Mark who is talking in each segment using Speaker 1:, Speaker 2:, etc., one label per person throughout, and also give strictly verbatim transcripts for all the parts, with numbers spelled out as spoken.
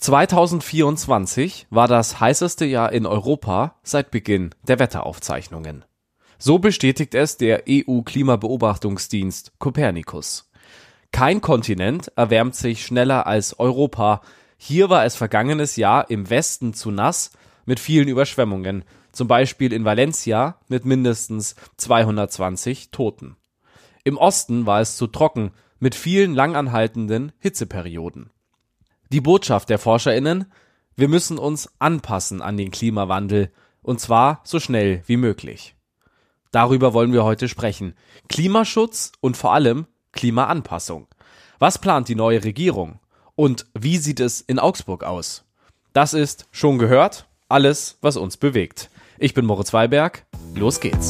Speaker 1: zweitausendvierundzwanzig war das heißeste Jahr in Europa seit Beginn der Wetteraufzeichnungen. So bestätigt es der E U-Klimabeobachtungsdienst Copernicus. Kein Kontinent erwärmt sich schneller als Europa. Hier war es vergangenes Jahr im Westen zu nass mit vielen Überschwemmungen, zum Beispiel in Valencia mit mindestens zweihundertzwanzig Toten. Im Osten war es zu trocken mit vielen langanhaltenden Hitzeperioden. Die Botschaft der ForscherInnen: Wir müssen uns anpassen an den Klimawandel, und zwar so schnell wie möglich. Darüber wollen wir heute sprechen. Klimaschutz und vor allem Klimaanpassung. Was plant die neue Regierung? Und wie sieht es in Augsburg aus? Das ist schon gehört, alles, was uns bewegt. Ich bin Moritz Weiberg, los geht's.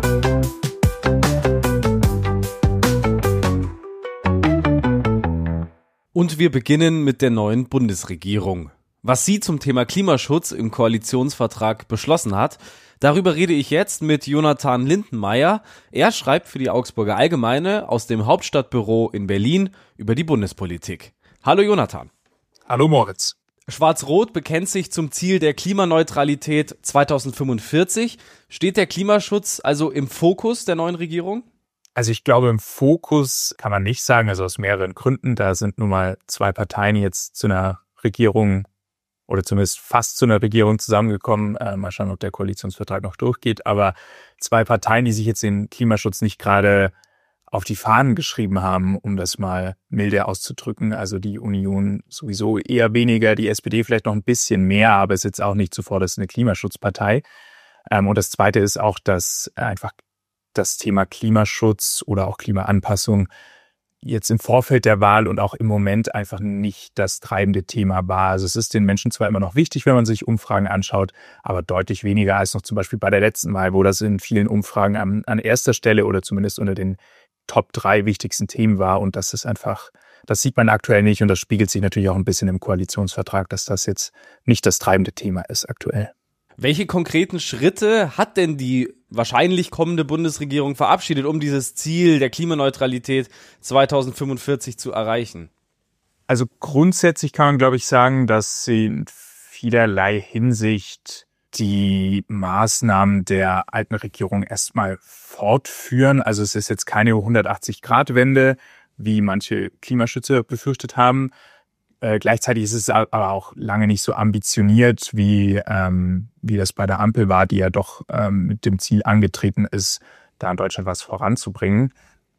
Speaker 1: Und wir beginnen mit der neuen Bundesregierung. Was sie zum Thema Klimaschutz im Koalitionsvertrag beschlossen hat, darüber rede ich jetzt mit Jonathan Lindenmayer. Er schreibt für die Augsburger Allgemeine aus dem Hauptstadtbüro in Berlin über die Bundespolitik. Hallo Jonathan.
Speaker 2: Hallo Moritz.
Speaker 1: Schwarz-Rot bekennt sich zum Ziel der Klimaneutralität zweitausendfünfundvierzig. Steht der Klimaschutz also im Fokus der neuen Regierung?
Speaker 2: Also ich glaube, im Fokus kann man nicht sagen, also aus mehreren Gründen. Da sind nun mal zwei Parteien jetzt zu einer Regierung oder zumindest fast zu einer Regierung zusammengekommen. Äh, mal schauen, ob der Koalitionsvertrag noch durchgeht. Aber zwei Parteien, die sich jetzt den Klimaschutz nicht gerade auf die Fahnen geschrieben haben, um das mal milde auszudrücken. Also die Union sowieso eher weniger, die S P D vielleicht noch ein bisschen mehr, aber ist jetzt auch nicht zuvorderst eine Klimaschutzpartei. Ähm, und das Zweite ist auch, dass einfach das Thema Klimaschutz oder auch Klimaanpassung jetzt im Vorfeld der Wahl und auch im Moment einfach nicht das treibende Thema war. Also es ist den Menschen zwar immer noch wichtig, wenn man sich Umfragen anschaut, aber deutlich weniger als noch zum Beispiel bei der letzten Wahl, wo das in vielen Umfragen an, an erster Stelle oder zumindest unter den Top drei wichtigsten Themen war. Und das ist einfach, das sieht man aktuell nicht und das spiegelt sich natürlich auch ein bisschen im Koalitionsvertrag, dass das jetzt nicht das treibende Thema ist aktuell.
Speaker 1: Welche konkreten Schritte hat denn die wahrscheinlich kommende Bundesregierung verabschiedet, um dieses Ziel der Klimaneutralität zweitausendfünfundvierzig zu erreichen?
Speaker 2: Also grundsätzlich kann man, glaube ich, sagen, dass sie in vielerlei Hinsicht die Maßnahmen der alten Regierung erstmal fortführen. Also es ist jetzt keine hundertachtzig-Grad-Wende, wie manche Klimaschützer befürchtet haben. Äh, gleichzeitig ist es aber auch lange nicht so ambitioniert, wie ähm, wie das bei der Ampel war, die ja doch ähm, mit dem Ziel angetreten ist, da in Deutschland was voranzubringen.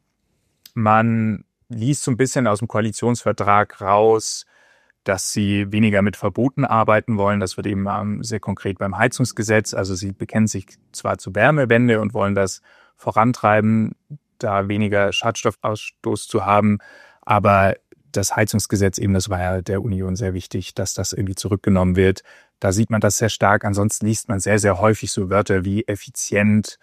Speaker 2: Man liest so ein bisschen aus dem Koalitionsvertrag raus, dass sie weniger mit Verboten arbeiten wollen. Das wird eben ähm, sehr konkret beim Heizungsgesetz. Also sie bekennen sich zwar zur Wärmewende und wollen das vorantreiben, da weniger Schadstoffausstoß zu haben, aber das Heizungsgesetz eben, das war ja der Union sehr wichtig, dass das irgendwie zurückgenommen wird. Da sieht man das sehr stark. Ansonsten liest man sehr, sehr häufig so Wörter wie effizient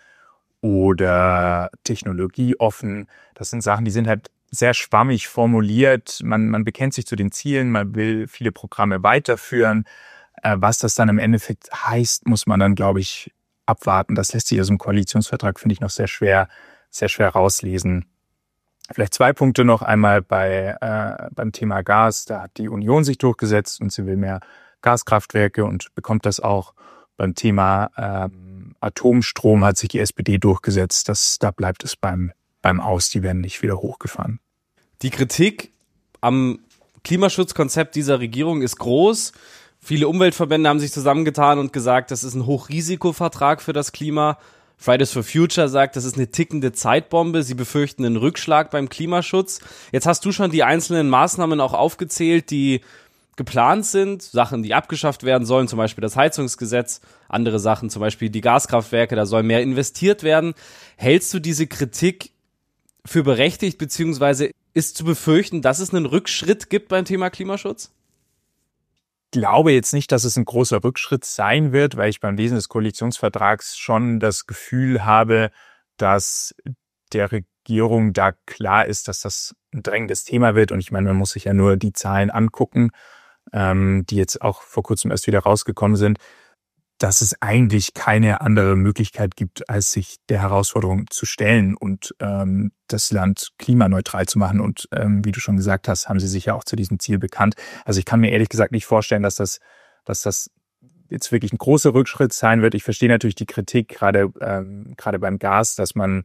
Speaker 2: oder technologieoffen. Das sind Sachen, die sind halt sehr schwammig formuliert. Man, man bekennt sich zu den Zielen, man will viele Programme weiterführen. Äh, was das dann im Endeffekt heißt, muss man dann, glaube ich, abwarten. Das lässt sich aus dem Koalitionsvertrag, finde ich, noch sehr schwer, sehr schwer rauslesen. Vielleicht zwei Punkte noch. Einmal bei äh, beim Thema Gas. Da hat die Union sich durchgesetzt und sie will mehr Gaskraftwerke und bekommt das auch. Beim Thema ähm, Atomstrom hat sich die S P D durchgesetzt. Das, da bleibt es beim, beim Aus. Die werden nicht wieder hochgefahren.
Speaker 1: Die Kritik am Klimaschutzkonzept dieser Regierung ist groß. Viele Umweltverbände haben sich zusammengetan und gesagt, das ist ein Hochrisikovertrag für das Klima. Fridays for Future sagt, das ist eine tickende Zeitbombe. Sie befürchten einen Rückschlag beim Klimaschutz. Jetzt hast du schon die einzelnen Maßnahmen auch aufgezählt, die geplant sind. Sachen, die abgeschafft werden sollen, zum Beispiel das Heizungsgesetz. Andere Sachen, zum Beispiel die Gaskraftwerke, da soll mehr investiert werden. Hältst du diese Kritik für berechtigt, beziehungsweise ist zu befürchten, dass es einen Rückschritt gibt beim Thema Klimaschutz?
Speaker 2: Ich glaube jetzt nicht, dass es ein großer Rückschritt sein wird, weil ich beim Lesen des Koalitionsvertrags schon das Gefühl habe, dass der Regierung da klar ist, dass das ein drängendes Thema wird. Und ich meine, man muss sich ja nur die Zahlen angucken, ähm, die jetzt auch vor kurzem erst wieder rausgekommen sind. dass es eigentlich keine andere Möglichkeit gibt, als sich der Herausforderung zu stellen und ähm, das Land klimaneutral zu machen. Und ähm, wie du schon gesagt hast, haben sie sich ja auch zu diesem Ziel bekannt. Also ich kann mir ehrlich gesagt nicht vorstellen, dass das, dass das jetzt wirklich ein großer Rückschritt sein wird. Ich verstehe natürlich die Kritik, gerade ähm, gerade beim Gas, dass man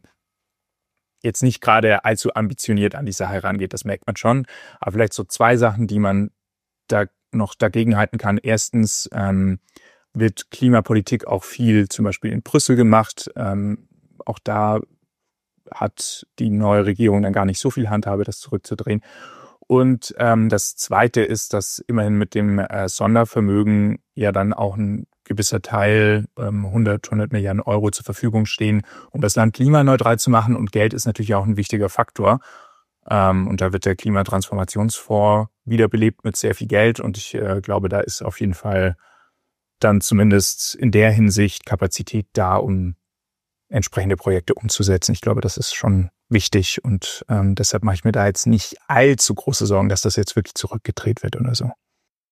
Speaker 2: jetzt nicht gerade allzu ambitioniert an die Sache herangeht. Das merkt man schon. Aber vielleicht so zwei Sachen, die man da noch dagegen halten kann. Erstens ähm, wird Klimapolitik auch viel zum Beispiel in Brüssel gemacht. Ähm, auch da hat die neue Regierung dann gar nicht so viel Handhabe, das zurückzudrehen. Und ähm, das Zweite ist, dass immerhin mit dem äh, Sondervermögen ja dann auch ein gewisser Teil, ähm, hundert, hundert Milliarden Euro zur Verfügung stehen, um das Land klimaneutral zu machen. Und Geld ist natürlich auch ein wichtiger Faktor. Ähm, und da wird der Klimatransformationsfonds wiederbelebt mit sehr viel Geld. Und ich äh, glaube, da ist auf jeden Fall dann zumindest in der Hinsicht Kapazität da, um entsprechende Projekte umzusetzen. Ich glaube, das ist schon wichtig und ähm, deshalb mache ich mir da jetzt nicht allzu große Sorgen, dass das jetzt wirklich zurückgedreht wird oder so.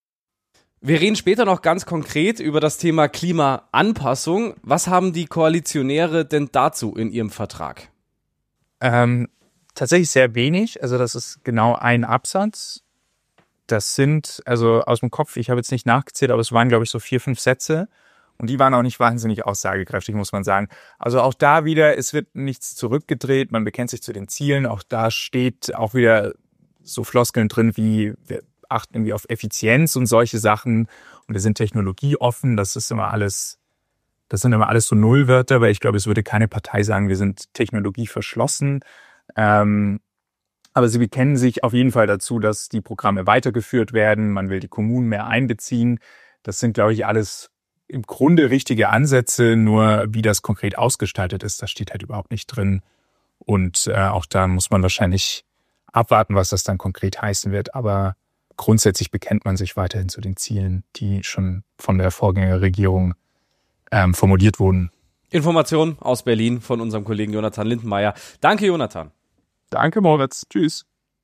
Speaker 1: Wir reden später noch ganz konkret über das Thema Klimaanpassung. Was haben die Koalitionäre denn dazu in ihrem Vertrag?
Speaker 2: Ähm, tatsächlich sehr wenig. Also das ist genau ein Absatz. Das sind, also aus dem Kopf, ich habe jetzt nicht nachgezählt, aber es waren, glaube ich, so vier, fünf Sätze. Und die waren auch nicht wahnsinnig aussagekräftig, muss man sagen. Also auch da wieder, es wird nichts zurückgedreht, man bekennt sich zu den Zielen. Auch da steht auch wieder so Floskeln drin wie, wir achten irgendwie auf Effizienz und solche Sachen. Und wir sind technologieoffen, das ist immer alles, das sind immer alles so Nullwörter, weil ich glaube, es würde keine Partei sagen, wir sind technologieverschlossen. Ähm, aber sie bekennen sich auf jeden Fall dazu, dass die Programme weitergeführt werden. Man will die Kommunen mehr einbeziehen. Das sind, glaube ich, alles im Grunde richtige Ansätze, nur wie das konkret ausgestaltet ist, das steht halt überhaupt nicht drin. Und äh, auch da muss man wahrscheinlich abwarten, was das dann konkret heißen wird. Aber grundsätzlich bekennt man sich weiterhin zu den Zielen, die schon von der Vorgängerregierung ähm, formuliert wurden.
Speaker 1: Information aus Berlin von unserem Kollegen Jonathan Lindenmeier. Danke, Jonathan.
Speaker 2: Danke, Moritz. Tschüss.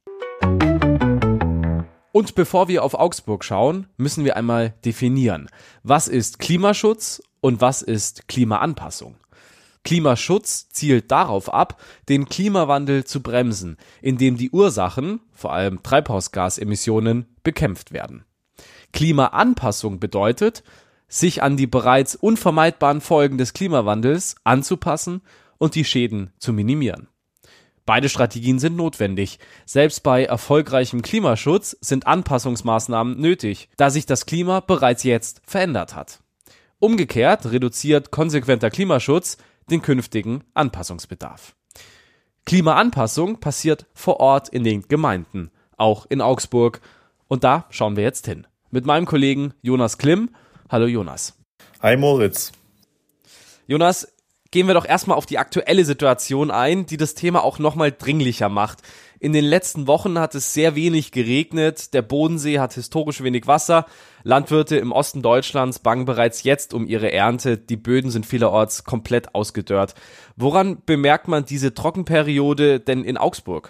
Speaker 1: Und bevor wir auf Augsburg schauen, müssen wir einmal definieren, was ist Klimaschutz und was ist Klimaanpassung. Klimaschutz zielt darauf ab, den Klimawandel zu bremsen, indem die Ursachen, vor allem Treibhausgasemissionen, bekämpft werden. Klimaanpassung bedeutet, sich an die bereits unvermeidbaren Folgen des Klimawandels anzupassen und die Schäden zu minimieren. Beide Strategien sind notwendig. Selbst bei erfolgreichem Klimaschutz sind Anpassungsmaßnahmen nötig, da sich das Klima bereits jetzt verändert hat. Umgekehrt reduziert konsequenter Klimaschutz den künftigen Anpassungsbedarf. Klimaanpassung passiert vor Ort in den Gemeinden, auch in Augsburg. Und da schauen wir jetzt hin. Mit meinem Kollegen Jonas Klimm. Hallo Jonas.
Speaker 3: Hi Moritz.
Speaker 1: Jonas, gehen wir doch erstmal auf die aktuelle Situation ein, die das Thema auch nochmal dringlicher macht. In den letzten Wochen hat es sehr wenig geregnet, der Bodensee hat historisch wenig Wasser, Landwirte im Osten Deutschlands bangen bereits jetzt um ihre Ernte, die Böden sind vielerorts komplett ausgedörrt. Woran bemerkt man diese Trockenperiode denn in Augsburg?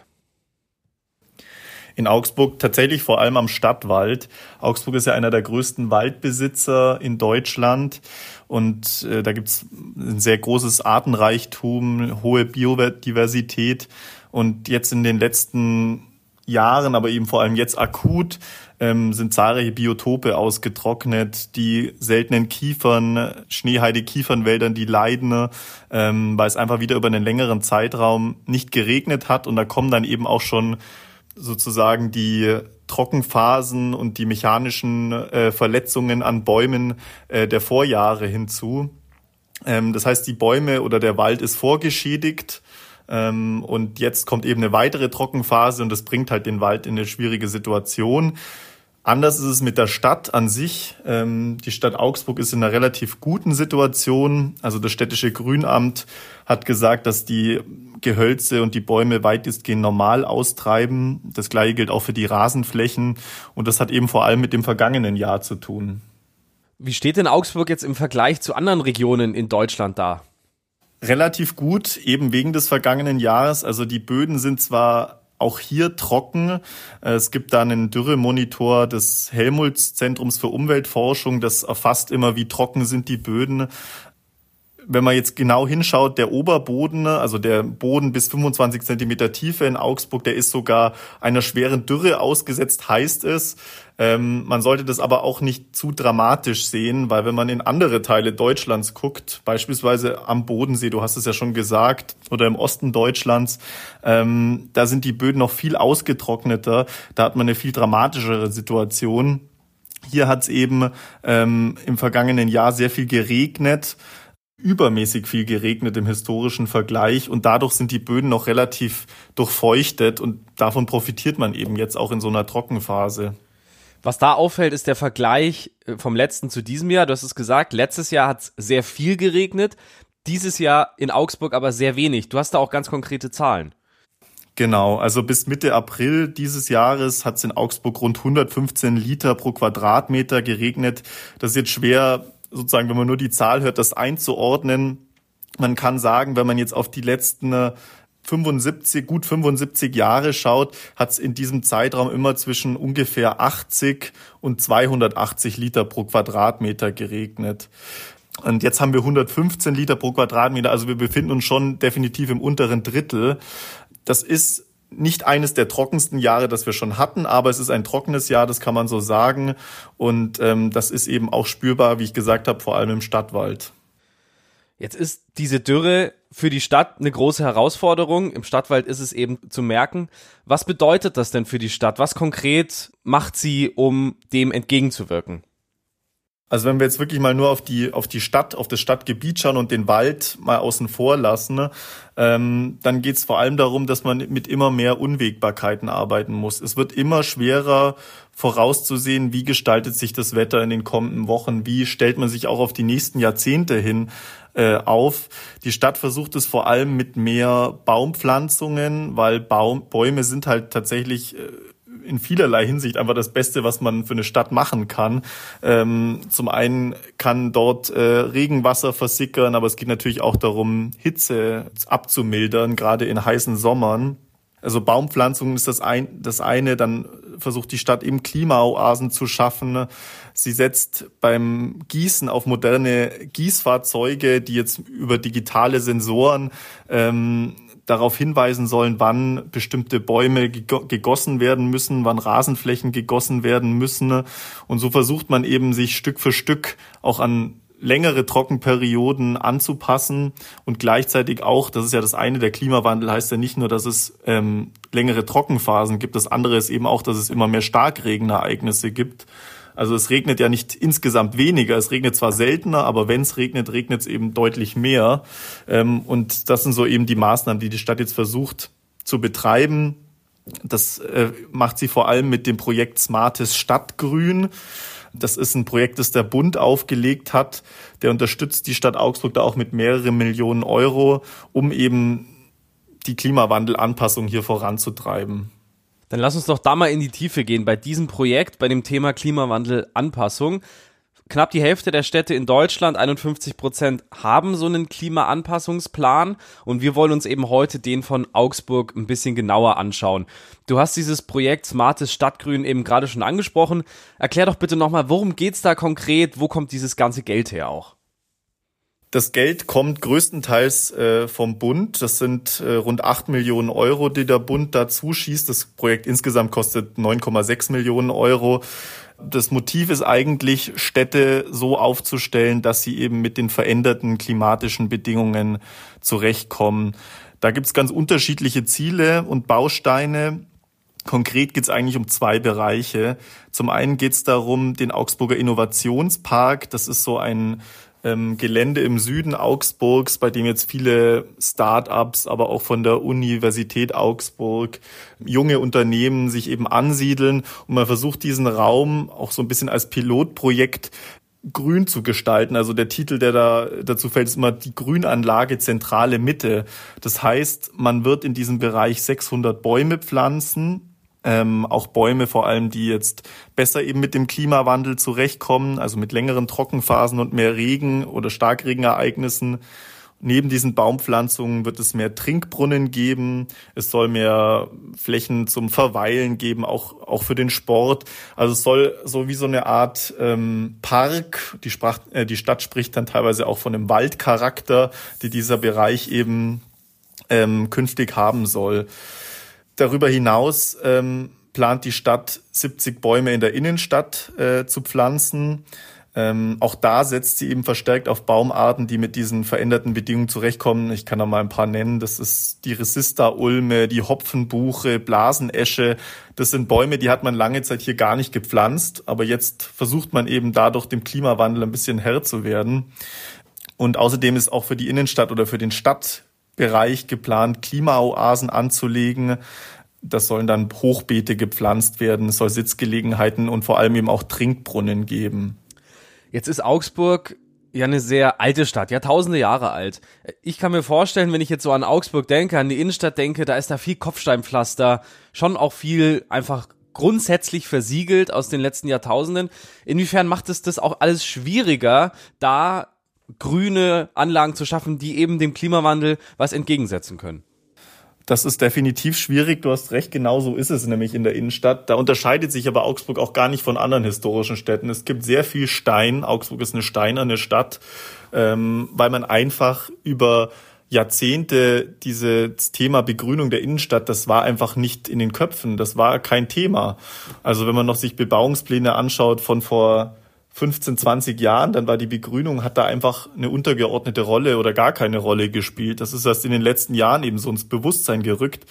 Speaker 3: In Augsburg tatsächlich vor allem am Stadtwald. Augsburg ist ja einer der größten Waldbesitzer in Deutschland und äh, da gibt's ein sehr großes Artenreichtum, hohe Biodiversität und jetzt in den letzten Jahren, aber eben vor allem jetzt akut, ähm, sind zahlreiche Biotope ausgetrocknet, die seltenen Kiefern, Schneeheide-Kiefernwäldern, die leiden, ähm, weil es einfach wieder über einen längeren Zeitraum nicht geregnet hat und da kommen dann eben auch schon sozusagen die Trockenphasen und die mechanischen äh, Verletzungen an Bäumen äh, der Vorjahre hinzu. Ähm, das heißt, die Bäume oder der Wald ist vorgeschädigt ähm, und jetzt kommt eben eine weitere Trockenphase und das bringt halt den Wald in eine schwierige Situation. Anders ist es mit der Stadt an sich. Ähm, die Stadt Augsburg ist in einer relativ guten Situation. Also das städtische Grünamt hat gesagt, dass die Gehölze und die Bäume weitestgehend normal austreiben. Das Gleiche gilt auch für die Rasenflächen. Und das hat eben vor allem mit dem vergangenen Jahr zu tun.
Speaker 1: Wie steht denn Augsburg jetzt im Vergleich zu anderen Regionen in Deutschland da?
Speaker 3: Relativ gut, eben wegen des vergangenen Jahres. Also die Böden sind zwar auch hier trocken. Es gibt da einen Dürremonitor des Helmholtz-Zentrums für Umweltforschung. Das erfasst immer, wie trocken sind die Böden. Wenn man jetzt genau hinschaut, der Oberboden, also der Boden bis fünfundzwanzig Zentimeter Tiefe in Augsburg, der ist sogar einer schweren Dürre ausgesetzt, heißt es. Ähm, man sollte das aber auch nicht zu dramatisch sehen, weil wenn man in andere Teile Deutschlands guckt, beispielsweise am Bodensee, du hast es ja schon gesagt, oder im Osten Deutschlands, ähm, da sind die Böden noch viel ausgetrockneter, da hat man eine viel dramatischere Situation. Hier hat es eben ähm, im vergangenen Jahr sehr viel geregnet, übermäßig viel geregnet im historischen Vergleich und dadurch sind die Böden noch relativ durchfeuchtet und davon profitiert man eben jetzt auch in so einer Trockenphase.
Speaker 1: Was da auffällt, ist der Vergleich vom letzten zu diesem Jahr. Du hast es gesagt, letztes Jahr hat es sehr viel geregnet, dieses Jahr in Augsburg aber sehr wenig. Du hast da auch ganz konkrete Zahlen.
Speaker 3: Genau, also bis Mitte April dieses Jahres hat es in Augsburg rund hundertfünfzehn Liter pro Quadratmeter geregnet. Das ist jetzt schwer, sozusagen, wenn man nur die Zahl hört, das einzuordnen. Man kann sagen, wenn man jetzt auf die letzten fünfundsiebzig, gut fünfundsiebzig Jahre schaut, hat es in diesem Zeitraum immer zwischen ungefähr achtzig und zweihundertachtzig Liter pro Quadratmeter geregnet. Und jetzt haben wir hundertfünfzehn Liter pro Quadratmeter, also wir befinden uns schon definitiv im unteren Drittel. Das ist nicht eines der trockensten Jahre, das wir schon hatten, aber es ist ein trockenes Jahr, das kann man so sagen. Und ähm, das ist eben auch spürbar, wie ich gesagt habe, vor allem im Stadtwald.
Speaker 1: Jetzt ist diese Dürre für die Stadt eine große Herausforderung. Im Stadtwald ist es eben zu merken. Was bedeutet das denn für die Stadt? Was konkret macht sie, um dem entgegenzuwirken?
Speaker 3: Also wenn wir jetzt wirklich mal nur auf die auf die Stadt, auf das Stadtgebiet schauen und den Wald mal außen vor lassen, ähm, dann geht es vor allem darum, dass man mit immer mehr Unwägbarkeiten arbeiten muss. Es wird immer schwerer vorauszusehen, wie gestaltet sich das Wetter in den kommenden Wochen, wie stellt man sich auch auf die nächsten Jahrzehnte hin äh, auf. Die Stadt versucht es vor allem mit mehr Baumpflanzungen, weil Baum, Bäume sind halt tatsächlich äh, in vielerlei Hinsicht einfach das Beste, was man für eine Stadt machen kann. Ähm, zum einen kann dort äh, Regenwasser versickern, aber es geht natürlich auch darum, Hitze abzumildern, gerade in heißen Sommern. Also Baumpflanzungen ist das, ein, das eine, dann versucht die Stadt eben Klimaoasen zu schaffen. Sie setzt beim Gießen auf moderne Gießfahrzeuge, die jetzt über digitale Sensoren ähm, darauf hinweisen sollen, wann bestimmte Bäume gegossen werden müssen, wann Rasenflächen gegossen werden müssen. Und so versucht man eben, sich Stück für Stück auch an längere Trockenperioden anzupassen und gleichzeitig auch, das ist ja das eine, der Klimawandel heißt ja nicht nur, dass es ähm, längere Trockenphasen gibt, das andere ist eben auch, dass es immer mehr Starkregenereignisse gibt. Also es regnet ja nicht insgesamt weniger, es regnet zwar seltener, aber wenn es regnet, regnet es eben deutlich mehr. Und das sind so eben die Maßnahmen, die die Stadt jetzt versucht zu betreiben. Das macht sie vor allem mit dem Projekt Smartes Stadtgrün. Das ist ein Projekt, das der Bund aufgelegt hat. Der unterstützt die Stadt Augsburg da auch mit mehreren Millionen Euro, um eben die Klimawandelanpassung hier voranzutreiben.
Speaker 1: Dann lass uns doch da mal in die Tiefe gehen bei diesem Projekt, bei dem Thema Klimawandel-Anpassung. Knapp die Hälfte der Städte in Deutschland, einundfünfzig Prozent, haben so einen Klimaanpassungsplan und wir wollen uns eben heute den von Augsburg ein bisschen genauer anschauen. Du hast dieses Projekt Smartes Stadtgrün eben gerade schon angesprochen. Erklär doch bitte nochmal, worum geht's da konkret? Wo kommt dieses ganze Geld her auch?
Speaker 3: Das Geld kommt größtenteils äh, vom Bund. Das sind äh, rund acht Millionen Euro, die der Bund dazu schießt. Das Projekt insgesamt kostet neun Komma sechs Millionen Euro. Das Motiv ist eigentlich, Städte so aufzustellen, dass sie eben mit den veränderten klimatischen Bedingungen zurechtkommen. Da gibt's ganz unterschiedliche Ziele und Bausteine. Konkret geht's eigentlich um zwei Bereiche. Zum einen geht's darum, den Augsburger Innovationspark, das ist so ein ähm, Gelände im Süden Augsburgs, bei dem jetzt viele Start-ups, aber auch von der Universität Augsburg, junge Unternehmen sich eben ansiedeln. Und man versucht diesen Raum auch so ein bisschen als Pilotprojekt grün zu gestalten. Also der Titel, der da dazu fällt, ist immer die Grünanlage Zentrale Mitte. Das heißt, man wird in diesem Bereich sechshundert Bäume pflanzen. Ähm, auch Bäume vor allem, die jetzt besser eben mit dem Klimawandel zurechtkommen, also mit längeren Trockenphasen und mehr Regen oder Starkregenereignissen. Neben diesen Baumpflanzungen wird es mehr Trinkbrunnen geben. Es soll mehr Flächen zum Verweilen geben, auch auch für den Sport. Also es soll so wie so eine Art ähm, Park. Die, Sprach, äh, die Stadt spricht dann teilweise auch von einem Waldcharakter, die dieser Bereich eben ähm, künftig haben soll. Darüber hinaus ähm, plant die Stadt siebzig Bäume in der Innenstadt äh, zu pflanzen. Ähm, auch da setzt sie eben verstärkt auf Baumarten, die mit diesen veränderten Bedingungen zurechtkommen. Ich kann da mal ein paar nennen. Das ist die Resista-Ulme, die Hopfenbuche, Blasenesche. Das sind Bäume, die hat man lange Zeit hier gar nicht gepflanzt. Aber jetzt versucht man eben dadurch dem Klimawandel ein bisschen Herr zu werden. Und außerdem ist auch für die Innenstadt oder für den Stadtbereich geplant, Klimaoasen anzulegen. Das sollen dann Hochbeete gepflanzt werden. Es soll Sitzgelegenheiten und vor allem eben auch Trinkbrunnen geben.
Speaker 1: Jetzt ist Augsburg ja eine sehr alte Stadt, ja tausende Jahre alt. Ich kann mir vorstellen, wenn ich jetzt so an Augsburg denke, an die Innenstadt denke, da ist da viel Kopfsteinpflaster, schon auch viel einfach grundsätzlich versiegelt aus den letzten Jahrtausenden. Inwiefern macht es das auch alles schwieriger, da grüne Anlagen zu schaffen, die eben dem Klimawandel was entgegensetzen können?
Speaker 3: Das ist definitiv schwierig. Du hast recht, genau so ist es nämlich in der Innenstadt. Da unterscheidet sich aber Augsburg auch gar nicht von anderen historischen Städten. Es gibt sehr viel Stein. Augsburg ist eine steinerne Stadt, ähm, weil man einfach über Jahrzehnte dieses Thema Begrünung der Innenstadt, das war einfach nicht in den Köpfen. Das war kein Thema. Also wenn man noch sich Bebauungspläne anschaut von vor fünfzehn, zwanzig Jahren, dann war die Begrünung, hat da einfach eine untergeordnete Rolle oder gar keine Rolle gespielt. Das ist erst in den letzten Jahren eben so ins Bewusstsein gerückt.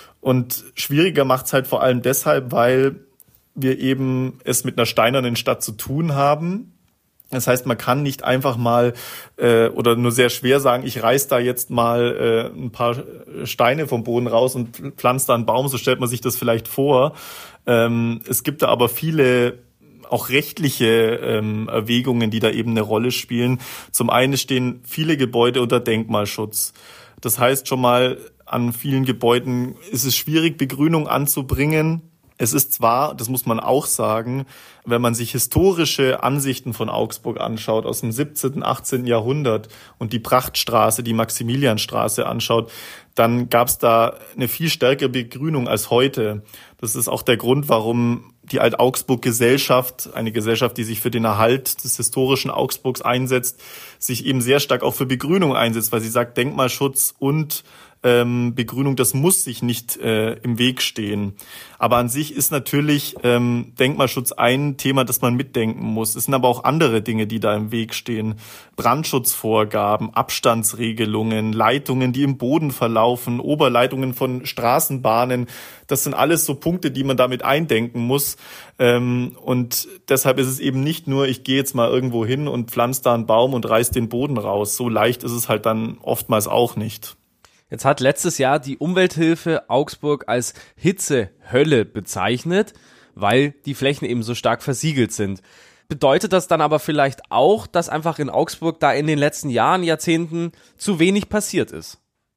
Speaker 3: Und schwieriger macht es halt vor allem deshalb, weil wir eben es mit einer steinernen Stadt zu tun haben. Das heißt, man kann nicht einfach mal äh, oder nur sehr schwer sagen, ich reiß da jetzt mal äh, ein paar Steine vom Boden raus und pflanze da einen Baum, so stellt man sich das vielleicht vor. Ähm, es gibt da aber viele auch rechtliche ähm, Erwägungen, die da eben eine Rolle spielen. Zum einen stehen viele Gebäude unter Denkmalschutz. Das heißt schon mal, an vielen Gebäuden ist es schwierig, Begrünung anzubringen. Es ist zwar, das muss man auch sagen, wenn man sich historische Ansichten von Augsburg anschaut aus dem siebzehnten, achtzehnten Jahrhundert und die Prachtstraße, die Maximilianstraße anschaut, dann gab es da eine viel stärkere Begrünung als heute. Das ist auch der Grund, warum die Alt-Augsburg-Gesellschaft, eine Gesellschaft, die sich für den Erhalt des historischen Augsburgs einsetzt, sich eben sehr stark auch für Begrünung einsetzt, weil sie sagt, Denkmalschutz und ähm, Begrünung, das muss sich nicht äh, im Weg stehen. Aber an sich ist natürlich ähm, Denkmalschutz ein Thema, das man mitdenken muss. Es sind aber auch andere Dinge, die da im Weg stehen. Brandschutzvorgaben, Abstandsregelungen, Leitungen, die im Boden verlaufen, Oberleitungen von Straßenbahnen. Das sind alles so Punkte, die man damit eindenken muss. Ähm, und deshalb ist es eben nicht nur, ich gehe jetzt mal irgendwo hin und pflanze da einen Baum und reiß den Boden raus. So leicht ist es halt dann oftmals auch nicht.
Speaker 1: Jetzt hat letztes Jahr die Umwelthilfe Augsburg als Hitzehölle bezeichnet, weil die Flächen eben so stark versiegelt sind. Bedeutet das dann aber vielleicht auch, dass einfach in Augsburg da in den letzten Jahren, Jahrzehnten zu wenig passiert ist?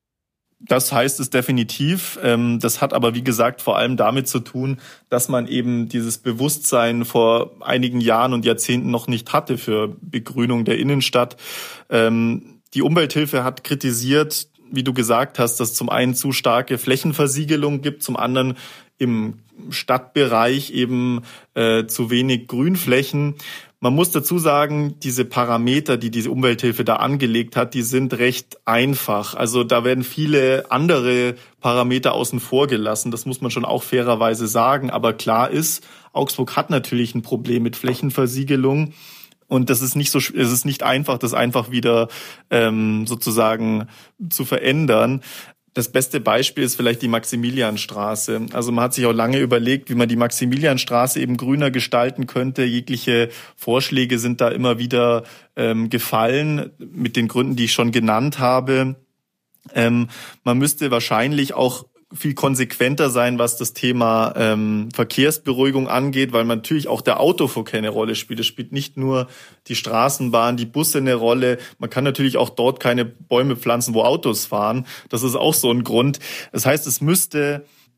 Speaker 3: Das heißt es definitiv. Das hat aber, wie gesagt, vor allem damit zu tun, dass man eben dieses Bewusstsein vor einigen Jahren und Jahrzehnten noch nicht hatte für Begrünung der Innenstadt. Die Umwelthilfe hat kritisiert, wie du gesagt hast, dass es zum einen zu starke Flächenversiegelung gibt, zum anderen im Stadtbereich eben äh, zu wenig Grünflächen. Man muss dazu sagen, diese Parameter, die diese Umwelthilfe da angelegt hat, die sind recht einfach. Also da werden viele andere Parameter außen vor gelassen. Das muss man schon auch fairerweise sagen. Aber klar ist, Augsburg hat natürlich ein Problem mit Flächenversiegelung. Und das ist nicht so, es ist nicht einfach, das einfach wieder ähm, sozusagen zu verändern. Das beste Beispiel ist vielleicht die Maximilianstraße. Also man hat sich auch lange überlegt, wie man die Maximilianstraße eben grüner gestalten könnte. Jegliche Vorschläge sind da immer wieder ähm, gefallen, mit den Gründen, die ich schon genannt habe. Ähm, man müsste wahrscheinlich auch viel konsequenter sein, was das Thema ähm, Verkehrsberuhigung angeht, weil man natürlich auch der Autoverkehr eine Rolle spielt. Es spielt nicht nur die Straßenbahn, die Busse eine Rolle. Man kann natürlich auch dort keine Bäume pflanzen, wo Autos fahren. Das ist auch so ein Grund. Das heißt, es müsste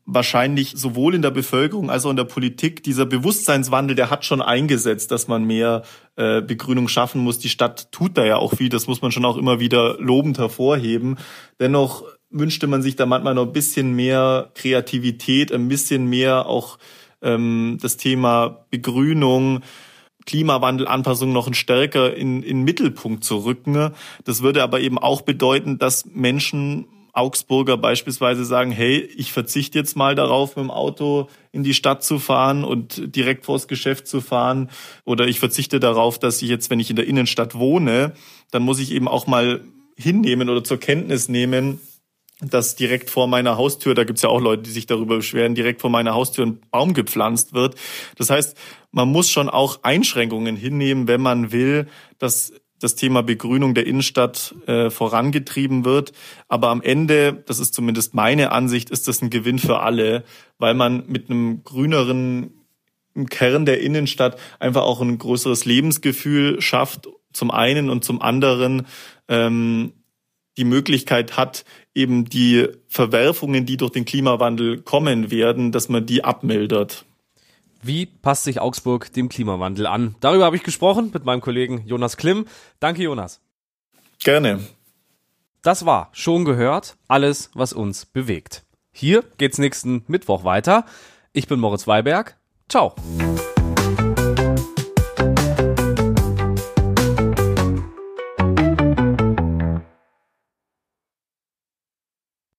Speaker 3: wahrscheinlich sowohl in der Bevölkerung als auch in der Politik dieser Bewusstseinswandel, der hat schon eingesetzt, dass man mehr äh, Begrünung schaffen muss. Die Stadt tut da ja auch viel, das muss man schon auch immer wieder lobend hervorheben. Dennoch wünschte man sich da manchmal noch ein bisschen mehr Kreativität, ein bisschen mehr auch ähm, das Thema Begrünung, Klimawandel, Anpassung noch stärker in, in den Mittelpunkt zu rücken. Das würde aber eben auch bedeuten, dass Menschen, Augsburger beispielsweise sagen, hey, ich verzichte jetzt mal darauf, mit dem Auto in die Stadt zu fahren und direkt vors Geschäft zu fahren. Oder ich verzichte darauf, dass ich jetzt, wenn ich in der Innenstadt wohne, dann muss ich eben auch mal hinnehmen oder zur Kenntnis nehmen, dass direkt vor meiner Haustür, da gibt's ja auch Leute, die sich darüber beschweren, direkt vor meiner Haustür ein Baum gepflanzt wird. Das heißt, man muss schon auch Einschränkungen hinnehmen, wenn man will, dass das Thema Begrünung der Innenstadt äh, vorangetrieben wird. Aber am Ende, das ist zumindest meine Ansicht, ist das ein Gewinn für alle, weil man mit einem grüneren Kern der Innenstadt einfach auch ein größeres Lebensgefühl schafft, zum einen, und zum anderen ähm, die Möglichkeit hat, eben die Verwerfungen, die durch den Klimawandel kommen werden, dass man die abmildert.
Speaker 1: Wie passt sich Augsburg dem Klimawandel an? Darüber habe ich gesprochen mit meinem Kollegen Jonas Klimm. Danke, Jonas.
Speaker 3: Gerne.
Speaker 1: Das war Schon gehört, alles, was uns bewegt. Hier geht's nächsten Mittwoch weiter. Ich bin Moritz Weiberg. Ciao.